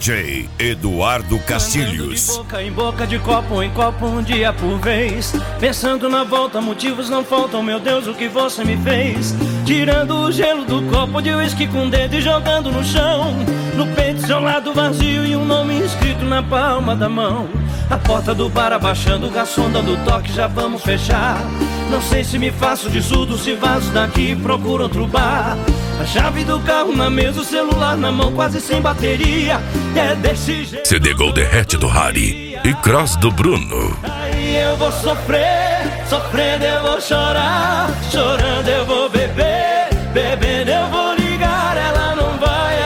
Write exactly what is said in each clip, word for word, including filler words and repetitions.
J Eduardo Castilhos. De boca em boca, de copo em copo, um dia por vez. Pensando na volta, motivos não faltam, meu Deus, o que você me fez? Tirando o gelo do copo de uísque com o dedo e jogando no chão. No peito, seu lado vazio e um nome escrito na palma da mão. A porta do bar abaixando, o garçom dando toque, já vamos fechar. Não sei se me faço de surdo, se vazo daqui, procuro outro bar. A chave do carro na mesa, o celular na mão, quase sem bateria. É desse jeito. C D Gold Derrete do Harry e Cross do Bruno. Aí eu vou sofrer, sofrendo eu vou chorar, chorando eu vou beber, bebendo eu vou ligar, ela não vai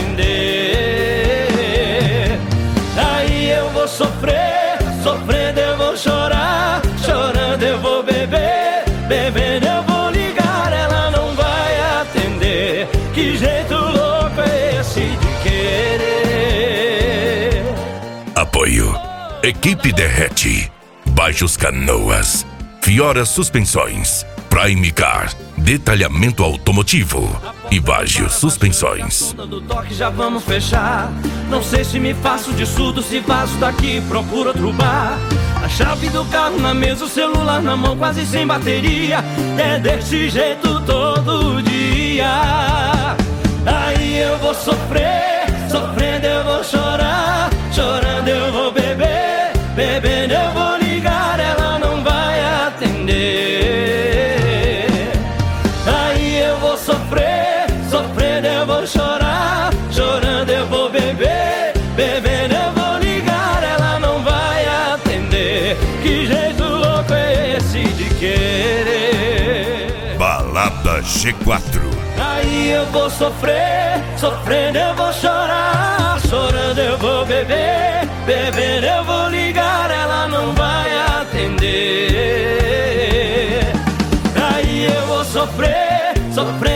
atender. Aí eu vou sofrer, sofrendo eu vou chorar, chorando eu vou beber, bebendo eu vou ligar, ela não vai atender. Que jeito louco é esse de querer? Apoio Equipe Derrete, Baixos Canoas, Fiora Suspensões, Prime Car, Detalhamento Automotivo e Vagio Suspensões. Do toque já vamos fechar. Não sei se me faço de surdo, se vazo daqui, procuro outro bar. A chave do carro na mesa, o celular na mão, quase sem bateria. É desse jeito todo dia. Aí eu vou sofrer, sofrendo eu vou chorar, chorando eu vou beber, bebendo eu vou ligar, ela não vai atender. Aí eu vou sofrer, sofrendo eu vou chorar, chorando eu vou beber, bebendo eu vou ligar, ela não vai atender. Que jeito louco é esse de querer? Balada G quatro. Aí eu vou sofrer, sofrendo eu vou chorar, chorando eu vou beber, bebendo eu vou ligar, ela não vai atender. Aí eu vou sofrer, sofrendo